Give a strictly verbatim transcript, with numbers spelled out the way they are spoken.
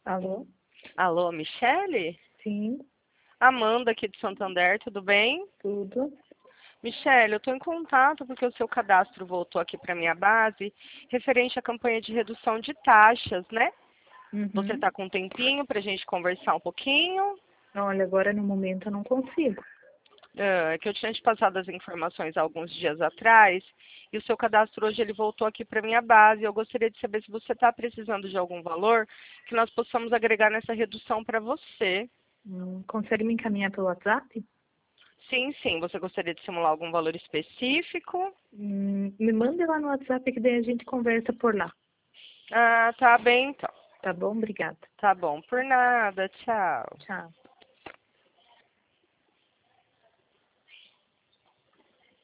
Alô? Alô, Michele? Sim, Amanda aqui de Santander, tudo bem? tudo. Michele, eu estou em contato porque o seu cadastro voltou aqui para minha base, referente à campanha de redução de taxas, né? Você Uhum. está com um tempinho para a gente conversar um pouquinho? Olha, agora no momento eu não consigo. Ah, É que eu tinha te passado as informações há alguns dias atrás, e o seu cadastro hoje ele voltou aqui para minha base. Eu gostaria de saber se você está precisando de algum valor que nós possamos agregar nessa redução para você. Hum, consegue me encaminhar pelo WhatsApp? Sim, sim. Você gostaria de simular algum valor específico? Hum, me mande lá no WhatsApp que daí a gente conversa por lá. Ah, tá bem então. Tá bom? Obrigada. Tá bom. Por nada. Tchau. Tchau.